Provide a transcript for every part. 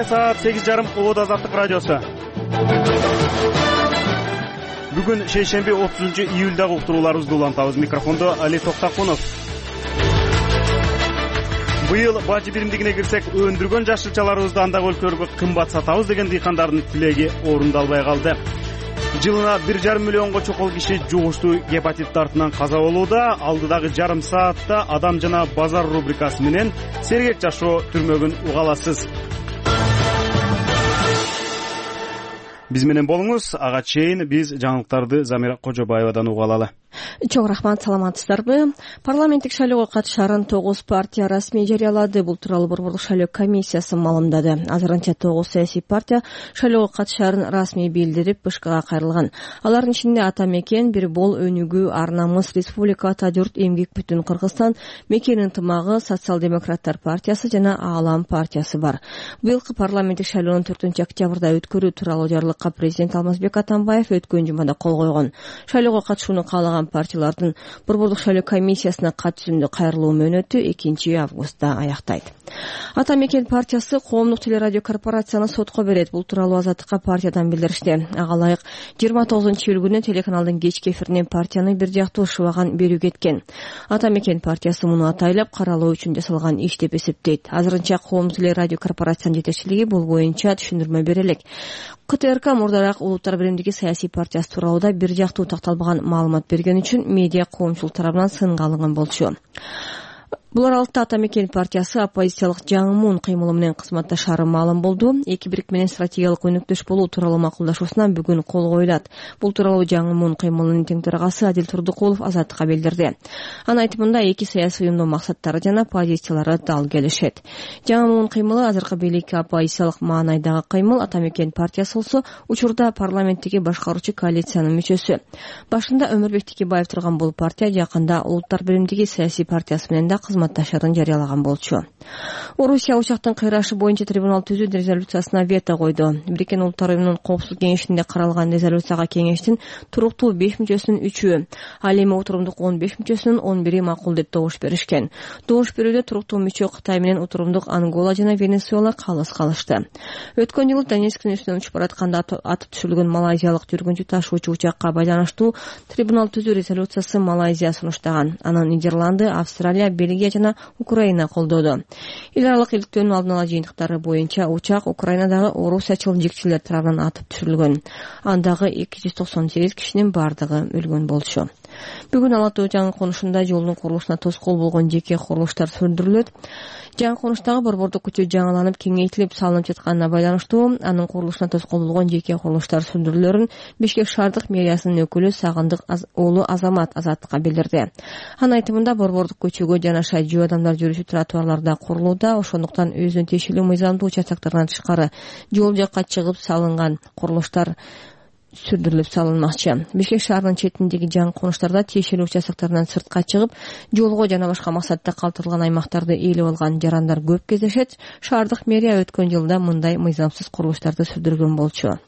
саат 8:30 Улут Азаттык радиосу. Бүгүн шейшемби 30-июлдагы уктурууларыбызды улантабыз. Микрофондо Али Токтакунов. Быйыл бажы биримдигине кирсек, өндүргөн жашылчаларыбызды андагы өлкөлөргө кымбат сатабыз деген дыйкандардын тилеги орундалбай калды. Жылына 1,5 миллионго чокол киши жугуштуу гепатит тартынан каза болууда. Алдыдагы жарым саатта адам жана базар рубрикасы менен сергек жашоо түрмөгүн угаласыз. Биз менен болуңуз. Ага чейин биз жаңылыктарды Замира Кожобаевадан угалалы. Чоң рахмат, саламатсыздарбы? Парламенттик шайлоого катышаарын 9 партия расмий жарыялады. Бул тууралуу Борбордук шайлоо комиссиясы маалымдады. Азырынча 9 саясий партия шайлоого катышаарын расмий билдирип, БШКга кайрылган. Алардын ичинде Ата Мекен, Бир Бол, Өнүгүү, Ар Намыс, Республика, Ата Журт, Эмгек бүтүн Кыргызстан, Мекен ынтымагы, Социал-демократтар партиясы жана Аалам партиясы бар. Быйылкы парламенттик шайлоонун 4-октябрда өткөрүү тууралуу жарлыкка президент Алмазбек Атамбаев өткөн жумада кол койгон. Шайлоого катышууну каалаган партиялардын Борбордук шайлоо комиссиясына кат түзүмдү кайрылуу мөөнөтү 2 августта аяктайт. Ата Мекен партиясы коомдук телерадио корпорацияны сотко берет. Бул тууралуу Азаттыкка партиядан билдиришти. Ага ылайык 29-июль күнү телеканалдын кечки эфиринен партияны бир жактуу шыбаган берүү кеткен. Ата Мекен партиясы муну атайлап каралоо үчүн жасалган иш деп эсептейт. Азырынча коомдук телерадио корпорациянын жетекчилиги бул боюнча түшүндүрмө бере элек. КТРК мурдараак Улуттар биримдиги саясий партиясы тууралуу бир жактуу такталбаган маалымат берген үчүн медиа коомчулук тарабынан сынга алынган болчу. Бул аралыкта Ата Мекен партиясы оппозициялык жаңы кыймылы менен кызматташары маалым болду. Эки бирик менен стратегиялык өнөктөш болуу тууралуу макулдашуусуна бүгүн кол коюлат. Бул тууралуу жаңы кыймылынын тең төрагасы Адил Турдукулов Азаттыкка билдирди. Анын айтымында эки саясий уюмдун максаттары жана позициялары дал келишет. Жаңы кыймылы азыркы бийликке оппозициялык маанайдагы кыймыл. Ата Мекен партиясы болсо учурда парламенттеги башкаруучу коалициянын мүчөсү. Башында Өмүрбек Текебаев турган бул партия жакында Улуттар биримдиги саясий партиясы менен да кызматташарын жарыялаган болчу. Орусия учактын кыйрашы боюнча трибунал түзүү резолюциясына вето койду. Бириккен Улуттар уюмунун коопсуздук кеңешинде каралган резолюцияга кеңештин туруктуу 5 мүчөсүнүн 3-ү, ал эми отурумдук 15 мүчөсүнүн 11-и макул деп добуш беришкен. Добуш берүүдө туруктуу мүчө Кытай менен отурумдук Ангола жана Венесуэла калыс калышты. Өткөн жылы Донецктин үстүнөн учуп баратканда атып түшүрүлгөн малайзиялык жүргүнчү ташуучу учакка байланыштуу трибунал түзүү резолюциясы Малайзия сунуштаган. Анан Нидерланды, Австралия, Бельгия жана Украина колдоду. Эл аралык иликтөөнүн алдын ала жыйынтыктары боюнча учак Украинадагы орусиячыл жигчилер тарабынан атып түшүрүлгөн. Андагы 298 кишинин бардыгы өлгөн болчу. Бүгүн Алатуу жаңы конушунда жолдун курулушуна тоскоол болгон жеке курулуштар сөндүрүлөт. Жаңы конуштагы борбордук көчө жаңыланып кеңейтилип салынып жатканына байланыштуу анын курулушуна тоскоол болгон жеке курулуштар сөндүрүлөрүн Бишкек шаардык мэриясынын өкүлү Сагындык уулу Азамат Азаттыкка билдирди. Анын айтымында борбордук көчөгө жанаша жөө адамдар жүрүүчү тротуарларда курулууда, ошондуктан өзүнүн тиешелүү мыйзамдуу участактарынан тышкары жол жакка чыгып салынган курулуштар сүрдүрүлүп салынмакчы. Бишкек шаарынын четиндеги жаңы конуштарда тиешелүү участактарынан сыртка чыгып, жолго жана башка максатта калтырылган аймактарды ээлеп алган жарандар көп кездешет. Шаардык мэрия өткөн жылда мындай мыйзамсыз курулуштарды сүрдүргөн болчу.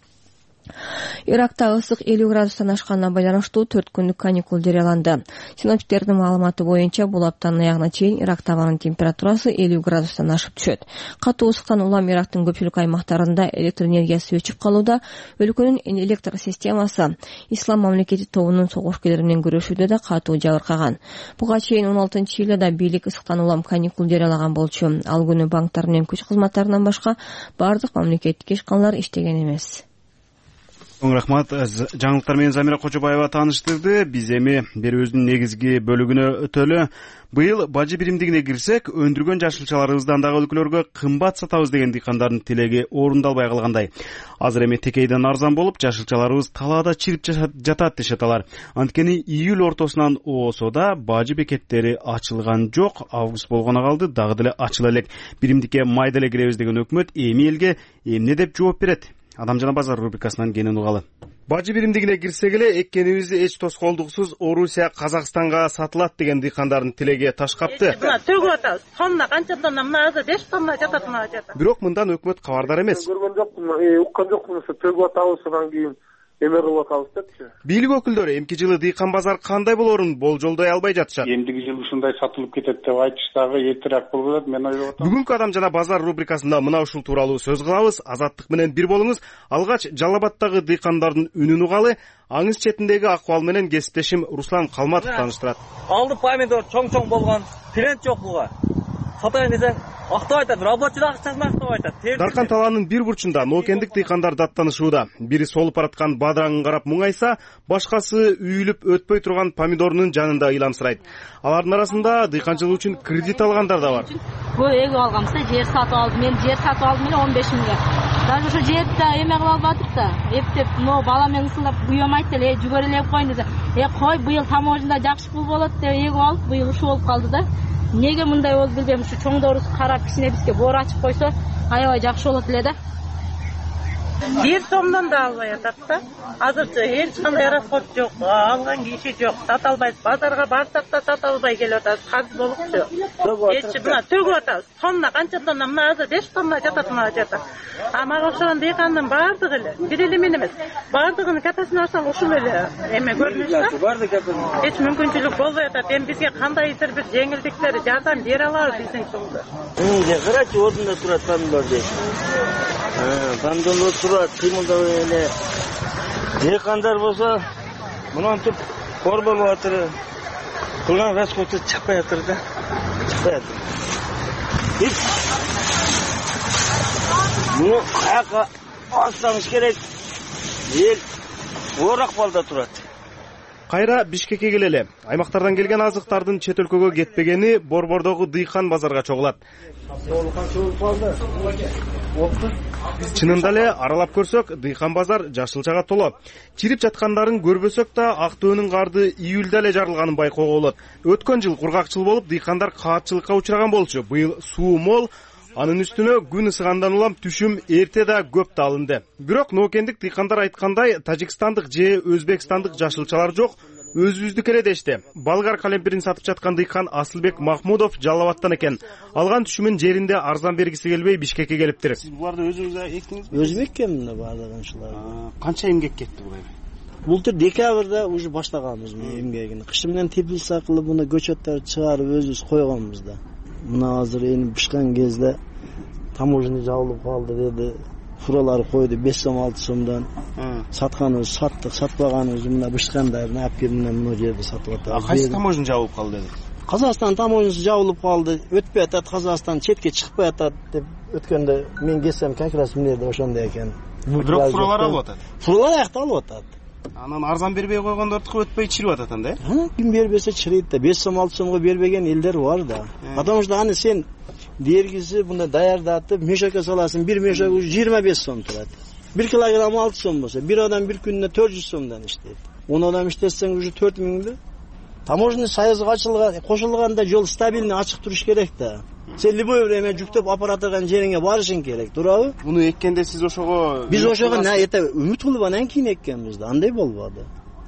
Иракта ысык 50 градустан ашканына байланыштуу 4 күндүк каникул жарыяланды. Синоптиктердин маалыматы боюнча бул аптанын аягына чейин Иракта абанын температурасы 50 градустан ашып түшөт. Катуу ысыктан улам Ирактын көпчүлүк аймактарында электр энергиясы өчүп калууда. Өлкөнүн электр системасы Ислам мамлекети тобунун согушкерлери менен күрөшүүдө да катуу жабыркаган. Буга чейин 16-июлда бийлик ысыктан улам каникул жарыялаган болчу. Ал күнү банктар менен күч кызматтарынан башка бардык мамлекеттик ишканалар иштеген эмес. Чоң рахмат. Жаңылыктар менен Замира Кожобаева тааныштырды. Биз эми берүүбүздүн негизги бөлүгүнө өтөлү. Быйыл бажы биримдигине кирсек, өндүргөн жашылчаларыбызды андагы өлкөлөргө кымбат сатабыз деген дыйкандардын тилеги орундалбай калгандай. Азыр эми текейден арзан болуп, жашылчаларыбыз талаада чирип жатат дешет алар. Анткени июль ортосунан ООСОда бажы бекеттери ачылган жок. Август болгоно калды, дагы деле ачыла элек. Биримдикке майда эле киребиз деген өкмөт эми элге эмне деп жооп берет? Адам жана базар рубрикасынан кенен угалы. Бажы биримдигине кирсек эле эккенибизди эч тоскоолдуксуз Орусия Казакстанга сатылат деген дыйкандардын тилеги таш капты. Төгүп атабыз. Тонна канча тонна мына 5 тонна жатат мына жерде. Бирок мындан өкмөт кабардар эмес. Көргөн жокмун, уккан жокмун, төгүп атабыз, анан кийин эме кылып атабыз депчи. Бийлик өкүлдөрү эмки жылы дыйкан базар кандай болоорун болжолдой албай жатышат. Эмдиги жылы ушундай сатылып кетет деп айтыш дагы эртерээк болуп атат, мен ойлоп атам. Бүгүнкү Адам жана базар рубрикасында мына ушул тууралуу сөз кылабыз. Азаттык менен бир болуңуз. Алгач Жалал Абаддагы дыйкандардын үнүн угалы. Аңыз четиндеги акыбал менен кесиптешим Руслан Калматов тааныштырат. Алды помидор чоң-чоң болгон, тренд жок буга. Сатайын десең, актап айтат, рабочий акчасын актап айтат. Даркан талаанын бир бурчунда ноокендик дыйкандар даттанышууда. Бири солуп бараткан бадыраңын карап муңайса, башкасы үйүлүп өтпөй турган помидорунун жанында ыйламсырайт. Алардын арасында дыйканчылык үчүн кредит алгандар да бар. Бул эги алганбыз, жер сатып алдым. Мен жер сатып алдым эле 15 миңге. Даже ошо жерди да эме кылып албадык да. Эптеп, но бала менен ысылдап буйам айтты эле, жүгөр эле коюн десе. Кой, быйыл таможняда жакшы пул болот деп эгип алып, быйыл ушул болуп калды да. Неге мындай болду билбейм, ушу чоңдорубуз карап кичине бизге боор ачып койсо, аябай жакшы болот эле да. 1 сомдон да албай атат да. Азырча эч кандай расход жок, алган киши жок. Сата албайбыз. Базарга барсак да сата албай келип атабыз. Каз болупчу. Эч мына төгүп атабыз. Тонна канча тонна, мына азыр 5 тонна жатат, мына жерде. Мага окшогон дыйкандын баардыгы эле, бир эле мен эмес. Баардыгынын капасын алсак ушул эле эме көрүнүш да. Эч мүмкүнчүлүк болбой атат. Эми бизге кандайдыр бир жеңилдиктер, жардам бере алабыз биздин жылда. Карачы ордунда турат помидор дейт. Помидор турат, кыймылдабай эле. Дыйкандар болсо, мынантип борболуп атыр. Кылган расходу чаппай атыр да. Чаппай атыр. Муну каяка алсаңыз керек. Эл оор акыбалда турат. Кайра Бишкекке келели. Аймактардан келген азыктардын чет өлкөгө кетпегени Борбордогу дыйкан базарга чогулат. Чынында эле аралап көрсөк, дыйкан базар жашылчага толо. Чирип жаткандарын көрбөсөк да, Актөөнүн карды июлда эле жарылганын байкоого болот. Өткөн жыл кургакчыл болуп, дыйкандар каапчылыкка учураган болчу. Быйыл суу мол, анын үстүнө күн ысыгандан улам түшүм эрте да көп да алынды. Бирок ноокендик дыйкандар айткандай, тажикстандык же өзбекстандык жашылчалар жок, өзүбүздүкү эле дешти. Болгар калемпирин сатып жаткан дыйкан Асылбек Махмудов Жалал Абадтан экен. Алган түшүмүн жеринде арзан бергиси келбей Бишкекке келиптир. Сиз буларды өзүңүз эктиңизби? Өзүм эккенмин да баардыгын ушулар. Канча эмгек кетти бул эми? Былтыр декабрда уже баштаганбыз эмгегин. Кыш менен теплица кылып, муну көчөттөрдү чыгарып өзүбүз койгонбуз да. Мына азыр эми бышкан кезде таможня жабылып калды деди. Фуралары койду 5 сом 6 сомдон. Сатканыбыз саттык, сатпаганыбыз мына бышкандарын алып келип мына жерде сатып атабыз. Кайсы таможня жабылып калды деди? Казакстан таможнясы жабылып калды. Өтпөй атат, Казакстан четке чыкпай атат деп өткөндө мен келсем как раз мына жерде ошондой экен. Бирок фуралар алып атат. Фуралар аякта алып атат. Анан арзан бербей койгондордуку өтпөй чирип атат анда, э? Ким бербесе чирийт да. 5 сом 6 сомго бербеген элдер бар да. Потому что аны сен дергиси мында даярдатып, мешокко саласың, бир мешок 25 сом турат. 1 килограмм 6 сом болсо, бир адам бир күнүнө 400 сомдон иштейт. 10 адам иштесең уже 4000 да. Таможня союзга кошулганда жол стабильный ачык туруш керек да. Сен любой время жүктөп апара турган жериңе барышың керек, туурабы? Муну эккенде сиз ошого биз ошого үмүт кылып анан кийин эккенбиз да. Андай болбоду.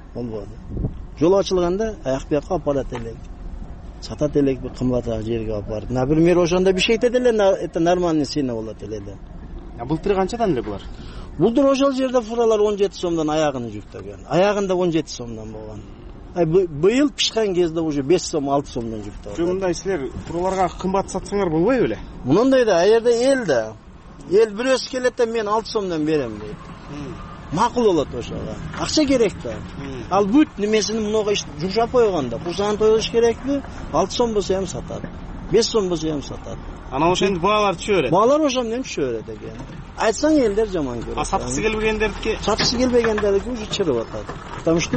Жол ачылганда аяк бияка апарат элек. Сатат элек бир кымбатыраак жерге алып барып. Например, ошондо бишкекте деле это нормальный цена болот эле да. Былтыр канчадан эле булар? Былтыр ошол жерде фуралар 17 сомдон аягын жүктөгөн. Аягында 17 сомдон болгон. Быйыл пишкан кезде уже 5 сом 6 сомдон жүктөп. Мындай силер фураларга кымбат сатсаңар болбойбу эле? Мындай да, аерде эл да. Эл бирөөсү келет да мен 6 сомдон берем дейт. Макул болот ошого. Акча керек да. Ал бүт немесини мынага жумшап койгондо, курсаган тойлош керекпи? 6 сом болсо эм сатат. 5 сом болсо эм сатат. Анан ошо энди баалар түшө берет. Баалар ошо менен түшө берет экен. Айтсаң элдер жаман көрөт. Саткысы келбегендердики? Саткысы келбегендердики уже чырып атат. Потому что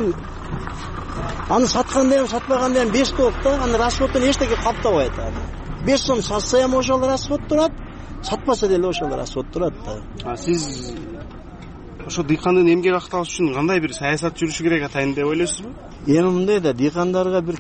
аны сатканда эм, сатпаганда эм 5 топ да, аны расходтон эчтеке каптабайт аны. 5 сом сатса эм ошол расход турат, сатпаса деле ошол расход турат да. Сиз ошо дыйкандын эмгек акталышы үчүн кандай бир саясат жүрүшү керек атайын деп ойлойсузбу? Эми мындай да, дыйкандарга бир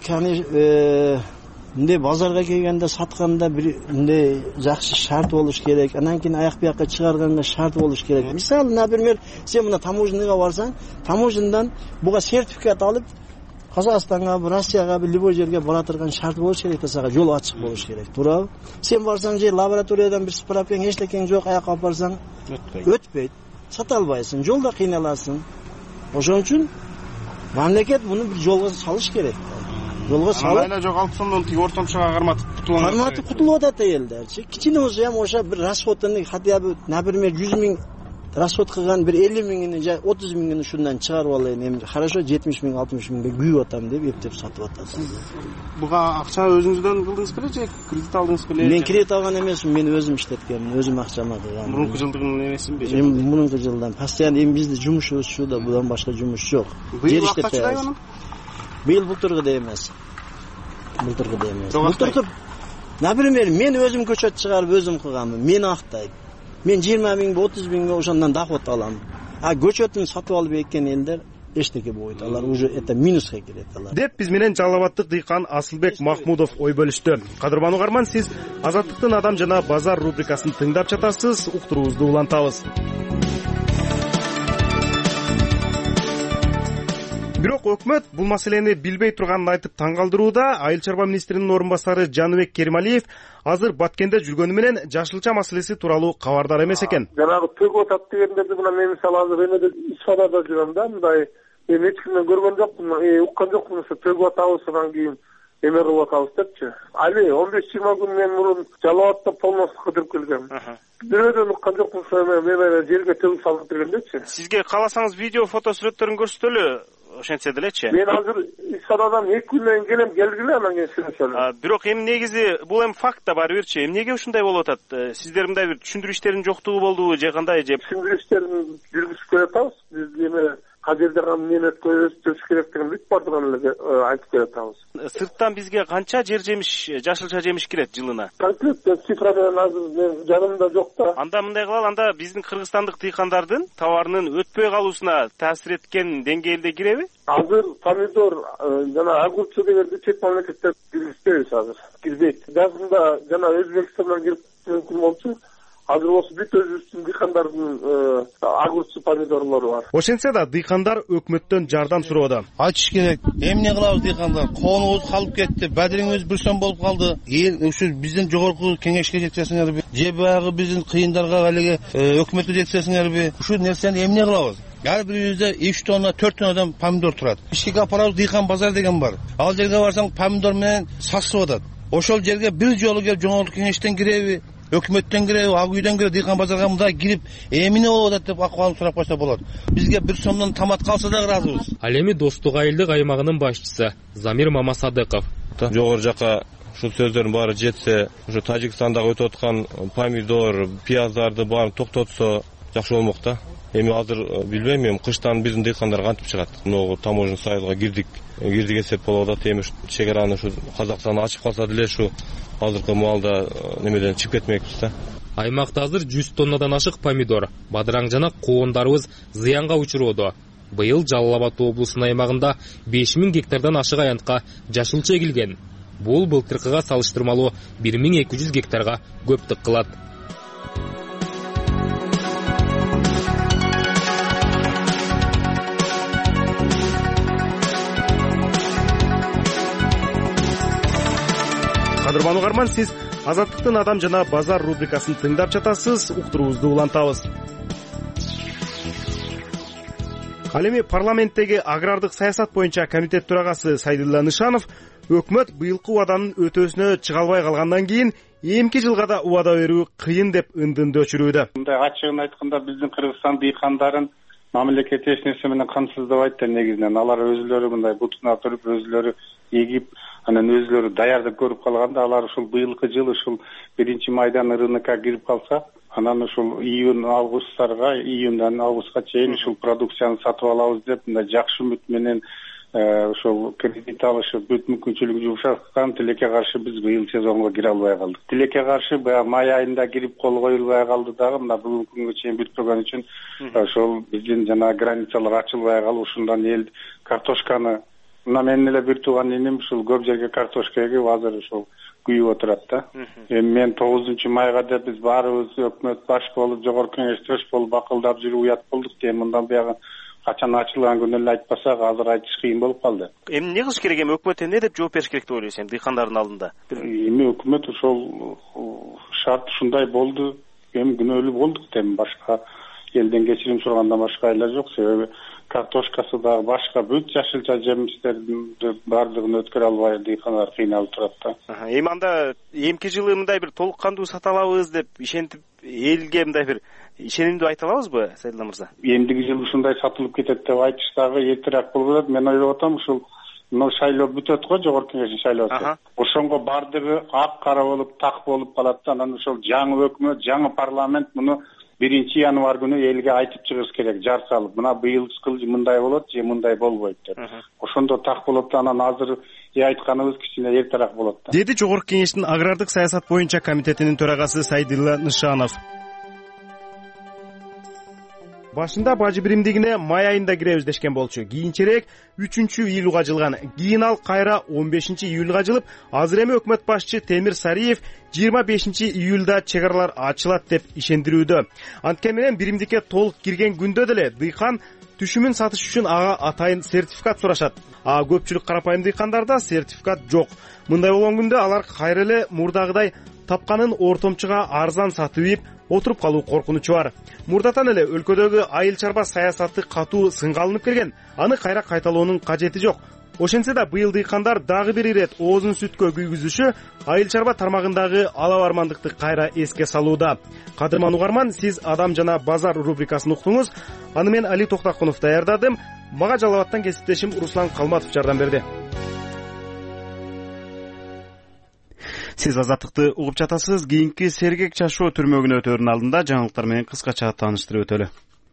мындай базарга келгенде сатканда бир мындай жакшы шарт болуш керек. Анан кийин аяк бияка чыгарганга шарт болуш керек. Мисалы, например, сен мына таможняга барсаң, таможнядан буга сертификат алып, Казакстанга, Россияга, любой жерге бара турган шарт болуш керек да, сага жол ачык болуш керек, туурабы? Сен барсаң же лабораториядан бир справкаң эчтекең жок, аякка алып барсаң, өтпөйт. Сата албайсың, жолда кыйналасың. Ошон үчүн мамлекет муну бир жолго салыш керек. Жолго салып. Айла жок 6 сомдон тиги ортомчуга карматып кутулуп атат элдерчи. Кичине болсо ham ошо бир расходтон хотя бы, например, 100 000 расход кылган бир 50 000-ни же 30 000-ни ушундан чыгарып алайын. Эми хорошо 70 000, 60 000 күйүп атам деп эптеп сатып атат. Буга акча өзүңүздөн кылдыңыз беле же кредит алдыңыз беле? Мен кредит алган эмесмин, мен өзүм иштеткенмин, өзүм акчама кылгам. Мурунку жылдын эмесинби? Эми мурунку жылдан постоянно эми бизде жумушубуз шуда, будан башка жумуш жок. Жер иштетпейбиз. Быйыл былтыргыдай эмес. Былтыркы, например, мен өзүм көчөт чыгарып өзүм кылганмын. Мени актайт. Мен 20 000, 30 000 ошондон доход алам. А көчөтүн сатып алып эккен элдер эчтеке болбойт. Алар уже это минуска кирет алар. Деп биз менен Жалал Абадтык дыйкан Асылбек Махмудов ой бөлүштү. Кадырбан угарман, сиз Азаттыктын Адам жана базар рубрикасын тыңдап жатасыз. Уктуруубузду улантабыз. Бирок өкмөт бул маселени билбей турганын айтып таң калтырууда. Айыл чарба министринин орун басары Жаныбек Керималиев азыр Баткенде жүргөнү менен жашылча маселеси тууралуу кабардар эмес экен. Жанагы төгүп атат дегендерди мына мен мисалы азыр эмеде ишарада жүрөм да, мындай эми эч кимден көргөн жокмун, уккан жокмун, төгүп атабыз, анан кийин эме кылып атабыз депчи. Али 15-20 күн мен мурун Жалал Абадта полностью кыдырып келгем. Бирөөдөн уккан жокмун, мен жерге төгүп салып бергендечи. Сизге кааласаңыз видео, фото сүрөттөрүн көрсөтөлү. Ошентсе делечи. Мен азыр ишарадан 2 күндөн келем, келгиле анан кийин сүрөтөлөм. Бирок эми негизи бул эми факт да бар берчи. Эмнеге ушундай болуп атат? Сиздер мындай бир түшүндүрүү иштеринин жоктугу болдубу же кандай же? Түшүндүрүү иштерин жүргүзүп келатабыз. Биз эме кадерде неме өткөрүш керектигин бүт бардыгын эле айтып келатабыз. Сырттан бизге канча жер жемиш, жашылча жемиш кирет жылына? Конкретно цифра менен азыр мен жанымда жок да. Анда мындай кылалы, анда биздин кыргызстандык дыйкандардын товарынын өтпөй калуусуна таасир эткен деңгээлде киреби? Азыр помидор жана огурчу дегенди чет мамлекеттер киргизбейбиз азыр. Кирбейт. Жазында жана Өзбекстандан кирип мүмкүн болчу. Азыр осы бүт өзүбүздүн дыйкандардын огурчу помидорлору бар. Ошентсе да дыйкандар өкмөттөн жардам суроодо. Айтыш керек. Эмне кылабыз дыйкандар? Коонубуз калып кетти, бадириңиз бир сом болуп калды. Ушу биздин жогорку кеңешке жеткизесиңерби? Же баягы биздин кыйындарга алиги өкмөткө жеткизесиңерби? Ушу нерсени эмне кылабыз? Ар бирибизде 3 тонна, 4 тоннадан помидор турат. Ишке апарабыз, дыйкан базар деген бар. Ал жерге барсаң помидор менен сатышып атат. Ошол жерге бир жолу келип жогорку кеңештен киреби? Өкмөттөн киреби, ак үйдөн киреби, дыйкан базарга мындай кирип, эмне болуп атат деп акыбалын сурап койсо болот. Бизге бир сомдон тамат калса да ыраазыбыз. Ал эми Достук айылдык аймагынын башчысы Замир Мамасадыков. Жогору жака ушул сөздөрдүн баары жетсе, ушу Тажикстандагы өтүп аткан помидор, пияздарды баарын токтотсо жакшы болмок да. Эми азыр билбейм, эми кыштан биздин дыйкандар кантип чыгат? Могу таможенный союзга кирдик эсеп болуп атат. Эми чек араны ушу Казакстан ачып калса деле ушу азыркы маалда немеден чыгып кетмекпиз да. Аймакта азыр 100 тоннадан ашык помидор, бадыраң жана коондарыбыз зыянга учуроодо. Быйыл Жалал Абад облусунун аймагында 5000 гектардан ашык аянтка жашылча экилген. Бул былтыркыга салыштырмалуу 1200 гектарга көптүк кылат. Кадырбан угарман, сиз Азаттыктын Адам жана базар рубрикасын тыңдап жатасыз. Уктуруубузду улантабыз. Ал эми парламенттеги агрардык саясат боюнча комитет төрагасы Сайдулла Нышанов өкмөт быйылкы убаданын өтөөсүнө чыга албай калгандан кийин эмки жылга да убада берүү кыйын деп ындынды өчүрүүдө. Мындай ачыгын айтканда биздин Кыргызстан дыйкандарын мамлекет эч нерсе менен камсыздабайт да негизинен. Алар өзүлөрү мындай бутуна туруп, өзүлөрү эгип, анан өзүлөрү даярдап көрүп калганда, алар ушул быйылкы жыл ушул 1-майдан рынокко кирип калса, анан ушул июндан августка чейин ушул продукцияны сатып алабыз деп мындай жакшы үмүт менен ошол кредит алышып бүт мүмкүнчүлүгү жумшаткан тилекке каршы биз быйыл сезонго кире албай калдык. Тилекке каршы баягы май айында кирип кол коюлбай калды дагы, мына бүгүнкү күнгө чейин бүтпөгөн үчүн ошол биздин жана границалар ачылбай калып, ушундан эл картошканы, мына менин эле бир тууган иним ушул көп жерге картошка эгип азыр ушул күйүп отурат да. Эми мен 9-майга деп биз баарыбыз өкмөт баш болуп, жогорку кеңеш төш болуп бакылдап жүрүп уят болдук. Мындан баягы качан ачылган күнү эле айтпасак, азыр айтыш кыйын болуп калды. Эми эмне кылыш керек? Эми өкмөт эмне деп жооп бериш керек деп ойлойсуң дыйкандардын алдында? Эми өкмөт ошол шарт ушундай болду, эми күнөөлүү болдук деп башка элден кечирим сурагандан башка айла жок. Себеби картошкасы дагы башка бүт жашылча жемиштердин баардыгын өткөрө албай дыйкандар кыйналып турат да. Эми анда эмки жылы мындай бир толук кандуу сата алабыз деп ишентип элге мындай бир ишенимдүү айта алабызбы, Сайдулла мырза? Эмдиги жылы ушундай сатылып кетет деп айтыш дагы эртерээк болуп атат. Мен ойлоп атам, ушул шайлоо бүтөт го, жогорку кеңештин шайлоосу. Ошонго баардыгы ак кара болуп, так болуп калат да. Анан ошол жаңы өкмөт, жаңы парламент муну 1-январь күнү элге айтып чыгыш керек, жар салып. Мына быйыл мындай болот же мындай болбойт деп. Ошондо так болот да, анан азыр айтканыбыз кичине эртерээк болот да. Деди жогорку кеңештин агрардык саясат боюнча комитетинин төрагасы Сайдулла Нышанов. Башында бажы биримдигине май айында киребиз дешкен болчу. Кийинчерээк 3-июлга жылган. Кийин ал кайра 15-июлга жылып, азыр эми өкмөт башчы Темир Сариев 25-июлда чек аралар ачылат деп ишендирүүдө. Анткени менен биримдикке толук кирген күндө деле дыйкан түшүмүн сатыш үчүн ага атайын сертификат сурашат. Көпчүлүк карапайым дыйкандарда сертификат жок. Мындай болгон күндө алар кайра эле мурдагыдай тапканын ортомчуга арзан сатып ийип отуруп калуу коркунучу бар. Мурдатан эле өлкөдөгү айыл чарба саясаты катуу сынга алынып келген. Аны кайра кайталоонун кажети жок. Ошентсе да быйыл дыйкандар дагы бир ирет оозун сүткө күйгүзүшү айыл чарба тармагындагы алабармандыкты кайра эске салууда. Кадырман угарман, сиз Адам жана базар рубрикасын уктуңуз. Аны мен Али Токтакунов даярдадым. Мага Жалал Абадтан кесиптешим Руслан Калматов жардам берди. Сиз Азаттыкты угуп жатасыз. Кийинки сергек чашоо түрмөгүнө өтөөрүнүн алдында жаңылыктар менен кыскача тааныштырып өтөлү.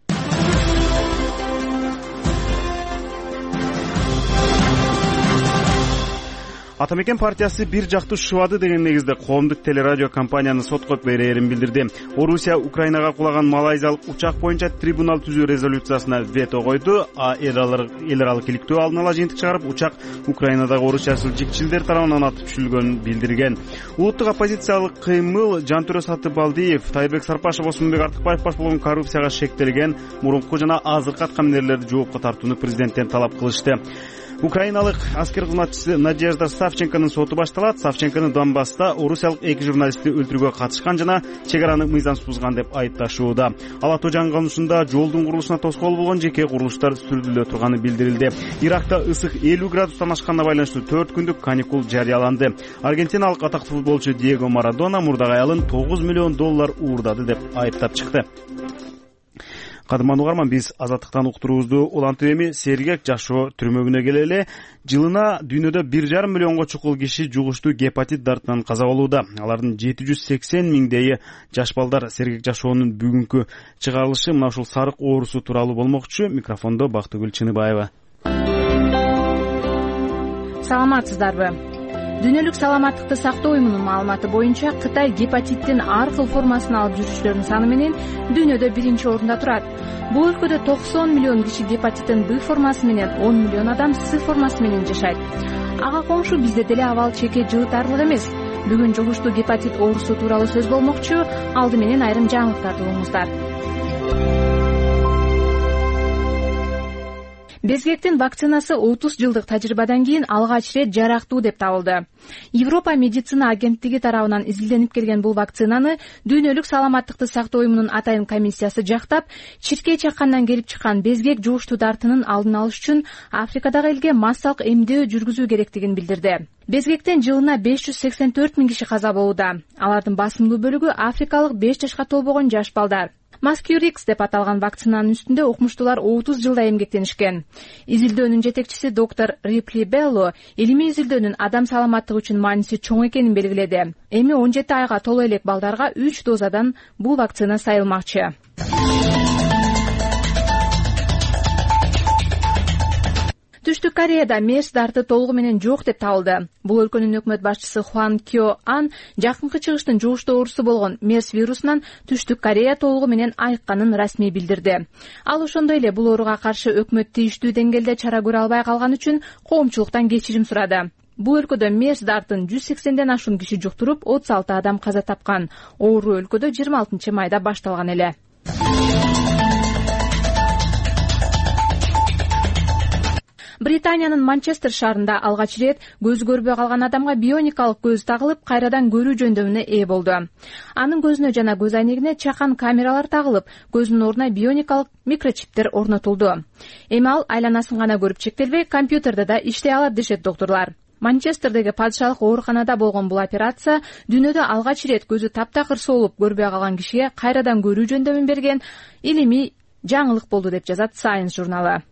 Атамекен партиясы бир жактуу шыбады деген негизде коомдук телерадио компанияны сотко берээрин билдирди. Орусия Украинага кулаган малайзиялык учак боюнча трибунал түзүү резолюциясына вето койду. Эл аралык иликтөө алдын ала жыйынтык чыгарып, учак Украинадагы орусчасыл жикчилдер тарабынан атып түшүрүлгөнүн билдирген. Улуттук оппозициялык кыймыл Жантөрө Сатыбалдиев, Тайырбек Сарпашев, Осмонбек Артыкбаев баш болгон коррупцияга шектелген мурунку жана азыркы аткаминерлерди жоопко тартууну президенттен талап кылышты. Украиналык аскер кызматчысы Надежда Савченконун соту башталат. Савченкону Донбасста орусиялык 2 журналистти өлтүрүүгө катышкан жана чек араны мыйзамсыз бузган деп айыпташууда. Ал Ато жаңганышында жолдун курулушуна тоскоол болгон жеке курулуштар сүрүлө турганы билдирилди. Иракта ысык 50 градустан ашканына байланыштуу 4 күндүк каникул жарыяланды. Аргентиналык атактуу футболчу Диего Марадона мурдагы аялын $9 миллион уурдады деп айыптап чыкты. Кадырман угарман, биз Азаттыктан уктуруубузду улантып эми сергек жашоо түрмөгүнө келели. Жылына дүйнөдө 1,5 миллионго чукул киши жугуштуу гепатит дартынан каза болууда. Алардын 780 миңдейи жаш балдар. Сергек жашоонун бүгүнкү чыгарылышы мына ушул сарык оорусу тууралуу болмокчу. Микрофондо Бактыгүл Чыныбаева. Саламатсыздарбы? Дүйнөлүк саламаттыкты сактоо уюмунун маалыматы боюнча Кытай гепатиттин ар кыл формасын алып жүрүүчүлөрдүн саны менен дүйнөдө 1-чи орунда турат. Бул өлкөдө 90 миллион киши гепатиттин Б формасы менен, 10 миллион адам С формасы менен жашайт. Ага коңшу бизде деле абал чеке жылытарлык эмес. Бүгүн жугуштуу гепатит оорусу тууралуу сөз болмокчу. Алды менен айрым жаңылыктарды угуңуздар. Безгектин вакцинасы 30 жылдык тажрыйбадан кийин алгач ирет жарактуу деп табылды. Европа медицина агенттиги тарабынан изилденип келген бул вакцинаны дүйнөлүк саламаттыкты сактоо уюмунун атайын комиссиясы жактап, чиркей чаккандан келип чыккан безгек жугуштуу дартынын алдын алыш үчүн Африкадагы элге массалык эмдөө жүргүзүү керектигин билдирди. Безгектен жылына 584 миң киши каза болууда. Алардын басымдуу бөлүгү африкалык 5 жашка толбогон жаш балдар. Маскюрикс деп аталган вакцинанын үстүндө укмуштуулар 30 жылда эмгектенишкен. Изилдөөнүн жетекчиси доктор Рипли Белло илимий изилдөөнүн адам саламаттыгы үчүн мааниси чоң экенин белгиледи. Эми 17 айга толо элек балдарга 3 дозадан бул вакцина сайылмакчы. Түштүк Кореяда мерс дарты толугу менен жок деп табылды. Бул өлкөнүн өкмөт башчысы Хван Кё Ан жакынкы чыгыштын жугуштуу оорусу болгон мерс вирусунан Түштүк Корея толугу менен айыкканын расмий билдирди. Ал ошондой эле бул ооруга каршы өкмөт тийиштүү деңгээлде чара көрө албай калган үчүн коомчулуктан кечирим сурады. Бул өлкөдө мерс дартын 180ден ашуун киши жуктуруп, 36 адам каза тапкан. Оору өлкөдө 26 майда башталган эле. Британиянын Манчестер шаарында алгач ирет көзү көрбөй калган адамга бионикалык көз тагылып, кайрадан көрүү жөндөмүнө ээ болду. Анын көзүнө жана көз айнегине чакан камералар тагылып, көзүнүн ордуна бионикалык микрочиптер орнотулду. Эми ал айланасын гана көрүп чектелбей, компьютерде да иштей алат дешет доктурлар. Манчестердеги падышалык ооруканада болгон бул операция дүйнөдө алгач ирет көзү таптакыр соолуп көрбөй калган кишиге кайрадан көрүү жөндөмүн берген илимий жаңылык болду деп жазат Science журналы.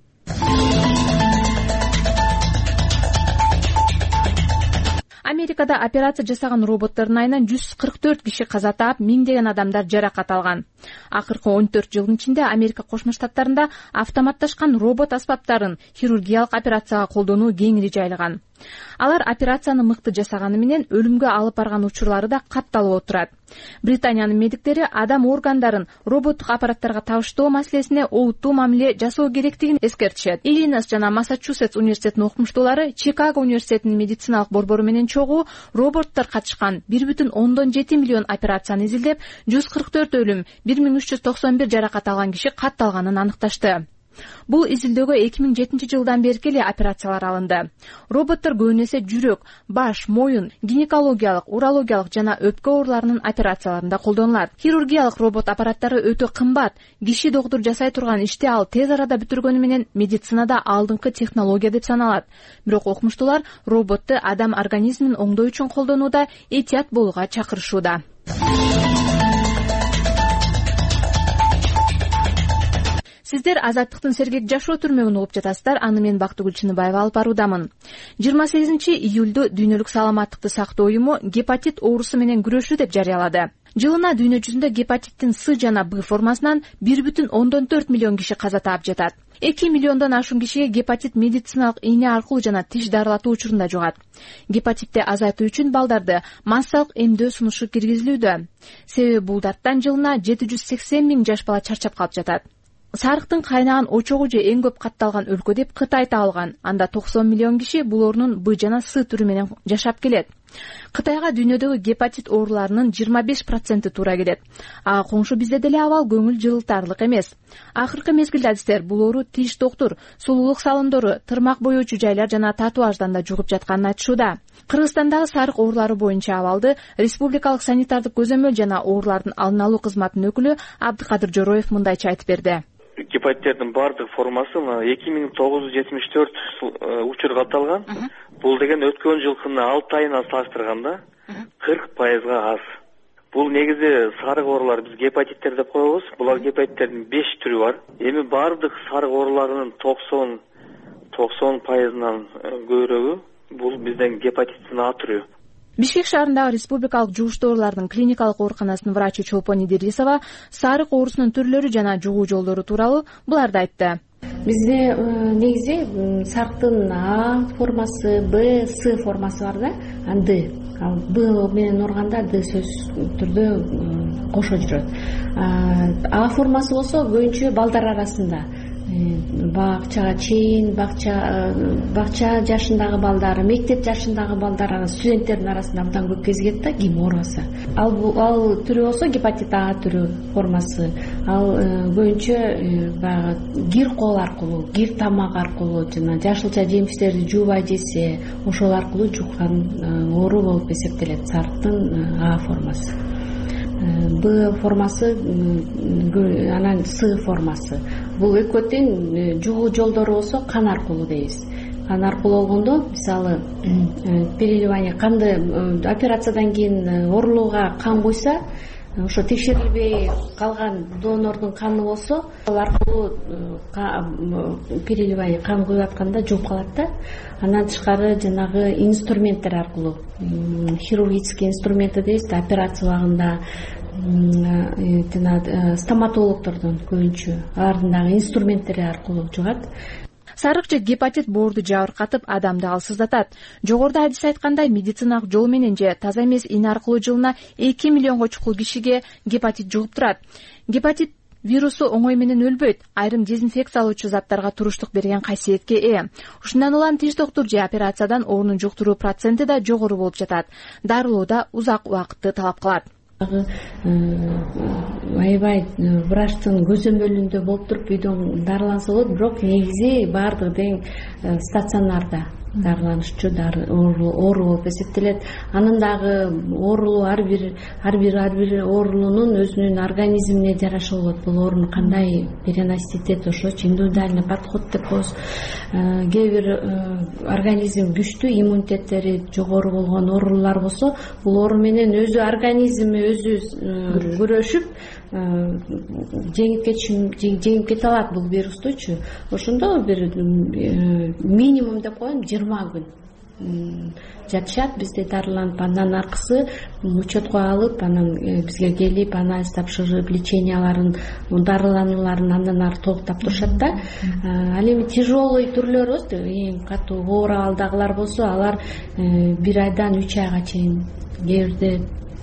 Америкада операция жасаган роботтордун айынан 144 киши каза таап, миңдеген адамдар жаракат алган. Акыркы 14 жылдын ичинде Америка Кошмо Штаттарында автоматташкан робот аспаптарын хирургиялык операцияга колдонуу кеңири жайылган. Алар операцияны мыкты жасаганы менен өлүмгө алып барган учурлары да катталып отурат. Британиянын медиктери адам органдарын роботтук аппараттарга табыштоо маселесине олуттуу мамиле жасоо керектигин эскертишет. Иллинойс жана Массачусетс университетинин окумуштуулары Чикаго университетинин медициналык борбору менен чогуу роботтор катышкан 1,7 миллион операцияны изилдеп, 144 өлүм, 1391 жаракат алган киши катталганын аныкташты. Бул изилдөөгө 2007 жылдан бери эле операциялар алынды. Роботтор көбүнө эсе жүрөк, баш, моюн, гинекологиялык, урологиялык жана өпкө ооруларынын операцияларында колдонулат. Хирургиялык робот аппараттары өтө кымбат. Киши доктур жасай турган ишти ал тез арада бүтүргөнү менен медицинада алдыңкы технология деп саналат. Бирок окумуштуулар роботту адам организмин оңдоо үчүн колдонууда этият болууга чакырышууда. Сиздер Азаттыктын сергек жашоо түрмөгүн угуп жатасыздар. Аны мен Бактыгүл Чыныбаева алып баруудамын. 28-июлду Дүйнөлүк саламаттыкты сактоо уюму гепатит оорусу менен күрөшүү деп жарыялады. Жылына дүйнө жүзүндө гепатиттин С жана Б формасынан 1,4 миллион киши каза таап жатат. 2 миллиондон ашуун кишиге гепатит медициналык ийне аркылуу жана тиш дарылатуу учурунда жугат. Гепатитти азайтуу үчүн балдарды массалык эмдөө сунушу киргизилүүдө. Себеби бул дарттан жылына 780 миң жаш бала чарчап калып жатат. Сарыктын кайнаган очогу же эң көп катталган өлкө деп Кытай табылган. Анда 90 миллион киши бул орунун Б жана С түрү менен жашап келет. Кытайга дүйнөдөгү гепатит ооруларынын 25% туура келет. Ага коңшу бизде деле абал көңүл жылытарлык эмес. Акыркы мезгилде адистер бул оору тиш доктур, сулуулук салондору, тырмак боечу жайлар жана татуаждан да жугуп жатканын айтышууда. Кыргызстандагы сарык оорулары боюнча абалды Республикалык санитардык көзөмөл жана оорулардын алдын алуу кызматынын өкүлү Абдыкадыр Жороев мындайча айтып берди. Гепатиттердин бардык формасы 2974 учурга катталган. Бул деген өткөн жылкынын 6 айына салыштырганда 40% аз. Бул негизи сарык оорулар биз гепатиттер деп коебуз. Булар гепатиттердин 5 түрү бар. Эми бардык сарык ооруларынын 90%-нан көбүрөгү бул бизден гепатиттин А түрү. Бишкек шаарындагы республикалык жугуштуу оорулардын клиникалык ооруканасынын врачы Чолпон Идирисова сарык оорусунун түрлөрү жана жугуу жолдору тууралуу буларды айтты. Бизде негизи сарыктын А формасы, Б, С формасы бар да, Д. Б менен урганда Д сөз түрдө кошо жүрөт. А формасы болсо көбүнчө балдар арасында бакчага чейин, бакча жашындагы балдар, мектеп жашындагы балдар, студенттердин арасында абдан көп кезигет да, ким оорубаса. Ал түрү болсо гепатит А түрү формасы. Ал көбүнчө баягы кир кол аркылуу, кир тамак аркылуу жана жашылча жемиштерди жуубай жесе, ошол аркылуу жуккан оору болуп эсептелет. Сарыктын А формасы. Б формасы, анан С формасы. Бул экөөтүн жугуу жолдору болсо кан аркылуу дейбиз. Кан аркылуу болгондо, мисалы, переливание канды операциядан кийин оорулууга кан куйса, ошо текшерилбей калган донордун каны болсо, ал аркылуу переливание кан куюп атканда жууп калат да. Андан тышкары жанагы инструменттер аркылуу, хирургический инструменты дейбиз да, операция убагында стоматологдордун көбүнчө алардын дагы инструменттери аркылуу жугат. Сарык же гепатит боорду жабыркатып, адамды алсыздатат. Жогоруда адис айткандай, медициналык жол менен же таза эмес ийне аркылуу жылына 2 миллионго чукул кишиге гепатит жугуп турат. Гепатит вирусу оңой менен өлбөйт, айрым дезинфекциялоочу заттарга туруштук берген касиетке ээ. Ушундан улам тиш доктур же операциядан оорунун жуктуруу проценти да жогору болуп жатат. Дарылоо да узак убакытты талап кылат. аябай врачтын көзөмөлүндө болуп туруп үйдөн дарыланса болот, бирок негизи баардыгы тең стационарда дарыланышчу оору болуп эсептелет. Анын дагы оорулуу ар бир оорунун өзүнүн организмине жараша болот. Бул ооруну кандай переносить этет, ошочу индивидуальный подход деп коебуз. Кээ бир организм күчтүү, иммунитеттери жогору болгон оорулар болсо, бул оору менен өзү организми өзү күрөшүп жеңип кете алат бул вирустучу. Ошондо бир минимум деп коем 20 күн жатышат бизде дарыланып, андан аркысы учетко алып, анан бизге келип анализ тапшырып, леченияларын, дарыланууларын андан ары токтоп турушат да. Ал эми тяжелый түрлөрү, эң катуу оор абалдагылар болсо, алар 1 айдан 3 айга чейин, кээ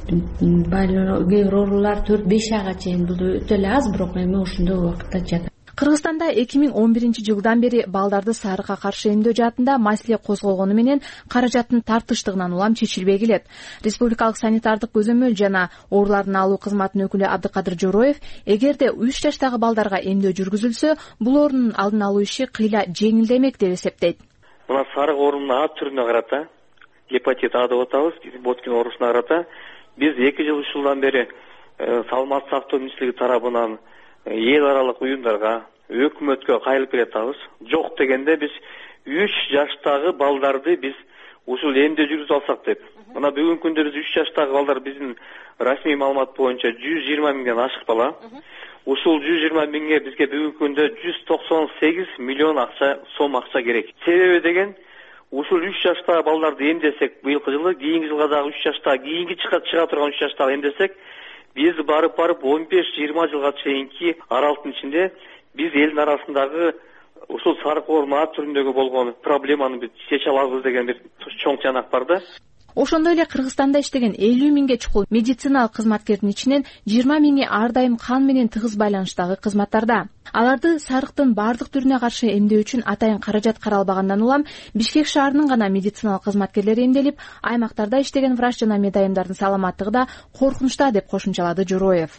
бир оорулар 4-5 айга чейин. Бул өтө эле аз, бирок эми ошондой убакытта жатат. Кыргызстанда 2011-жылдан бери балдарды сарыкка каршы эмдөө жаатында маселе козголгону менен каражаттын тартыштыгынан улам чечилбей келет. Республикалык санитардык көзөмөл жана оорулардын алуу кызматынын өкүлү Абдыкадыр Жороев, эгерде 3 жаштагы балдарга эмдөө жүргүзүлсө, бул оорунун алдын алуу иши кыйла жеңилдемек деп эсептейт. Мына сарык оорунун А түрүнө карата, гепатит А деп атабыз, Боткин оорусуна карата биз 2 жыл ушулдан бери саламаттык сактоо министрлиги тарабынан эл аралык уюмдарга, өкмөткө кайрылып келатабыз. Жок дегенде биз 3 жаштагы балдарды биз ушул эмдөө жүргүзүп алсак деп. Мына бүгүнкү күндө 3 жаштагы балдар биздин расмий маалымат боюнча 120 миңден ашык бала. Ушул 120 миңге бизге бүгүнкү күндө 198 миллион сом акча керек. Себеби деген ушул 3 жаштагы балдарды эмдесек, быйылкы жылы, кийинки жылга дагы 3 жаштагы, кийинки чыга турган 3 жаштагы эмдесек, биз барып 15-20 жылга чейинки аралыктын ичинде биз элдин арасындагы ушул сарык оорунун А түрүндөгү болгон проблеманы биз чече алабыз деген бир чоң тыянак бар да. Ошондой эле Кыргызстанда иштеген 50 миңге чукул медициналык кызматкердин ичинен 20 миңи ар дайым кан менен тыгыз байланыштагы кызматтарда. Аларды сарыктын бардык түрүнө каршы эмдөө үчүн атайын каражат каралбагандан улам Бишкек шаарынын гана медициналык кызматкерлери эмделип, аймактарда иштеген врач жана медайымдардын саламаттыгы да коркунучта деп кошумчалады Жороев.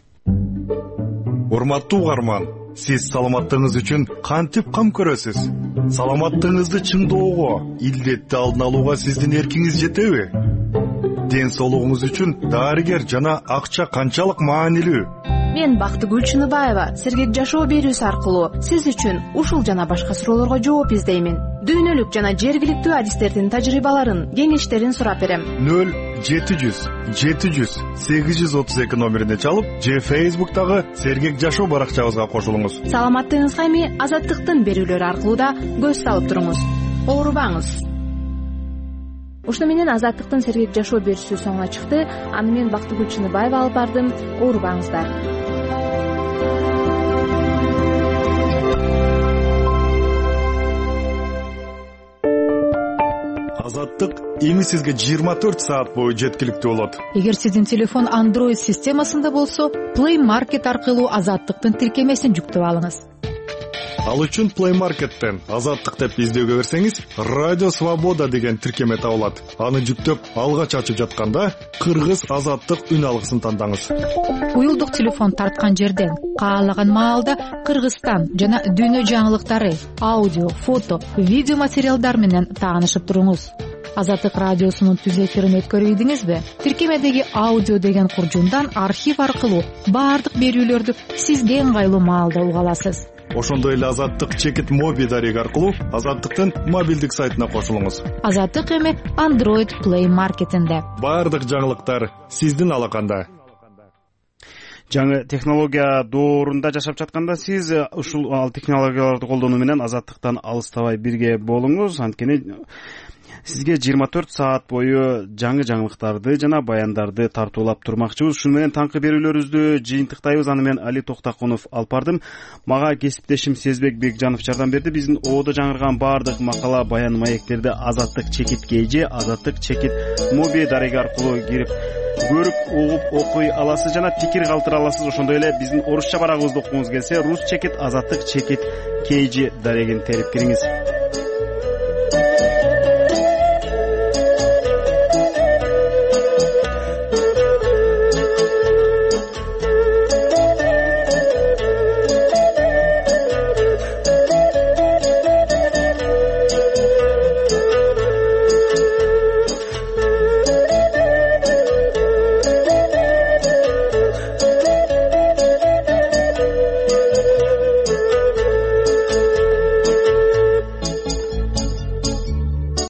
Урматтуу угарман, сиз саламаттыгыңыз үчүн кантип кам көрөсүз? Саламаттыгыңызды чыңдоого, илдетти алдын алууга сиздин эркиңиз жетеби? Ден соолугуңуз үчүн дарыгер жана акча канчалык маанилүү? Мен Бактыгүл Чыныбаева сергек жашоо берүүсү аркылуу сиз үчүн ушул жана башка суроолорго жооп издеймин. Дүйнөлүк жана жергиликтүү адистердин тажрыйбаларын, кеңештерин сурап берем. 0-700-832 номерине чалып, же Facebook'тагы сергек жашоо баракчабызга кошулуңуз. Саламаттыгыңызга эми Азаттыктын берүүлөрү аркылуу да көз салып туруңуз. Оорубаңыз. Ушуну менен Азаттыктын сергек жашоо берүүсү соңуна чыкты. Аны мен Бактыгүл Чыныбаева алып бардым. Оорубаңыздар. Азаттык эми сизге 24 саат бою жеткиликтүү болот. Эгер сиздин телефон Android системасында болсо, Play Market аркылуу Азаттыктын тиркемесин жүктөп алыңыз. Ал үчүн Play Market'тен Азаттык деп издөөгө берсеңиз, Радио Свобода деген тиркеме табылат. Аны жүктөп алгач ачып жатканда Кыргыз Азаттык үн алгысын тандаңыз. Уюлдук телефон тарткан жерден каалаган маалда Кыргызстан жана дүйнө жаңылыктары, аудио, фото, видео материалдар менен таанышып туруңуз. Азаттык радиосунун түз эфирин өткөрүйдүңүзбү? Тиркемедеги аудио деген куржундан архив аркылуу баардык берүүлөрдү сизге ыңгайлуу маалда уга аласыз. Ошондой эле Азаттык чекит моби дареги аркылуу Азаттыктын мобилдик сайтына кошулуңуз. Азаттык эми Android Play Market'инде. Баардык жаңылыктар сиздин алаканда. Жаңы технология доорунда жашап жатканда сиз ушул технологияларды колдонуу менен Азаттыктан алыстабай бирге болуңуз. Анткени сизге 24 саат бою жаңы жаңылыктарды жана баяндарды тартуулап турмакчыбыз. Ушуну менен таңкы берүүлөрүбүздү жыйынтыктайбыз. Аны мен Али Токтакунов алып бардым. Мага кесиптешим Сезбек Бекжанов жардам берди. Биздин оодо жаңырган баардык макала, баян, маектерди Азаттык чекит KG, Азаттык чекит моби дареги аркылуу кирип көрүп, угуп, окуй аласыз жана пикир калтыра аласыз. Ошондой эле биздин орусча барагыбызды окугуңуз келсе, Рус чекит, Азаттык чекит KG дарегин терип кириңиз.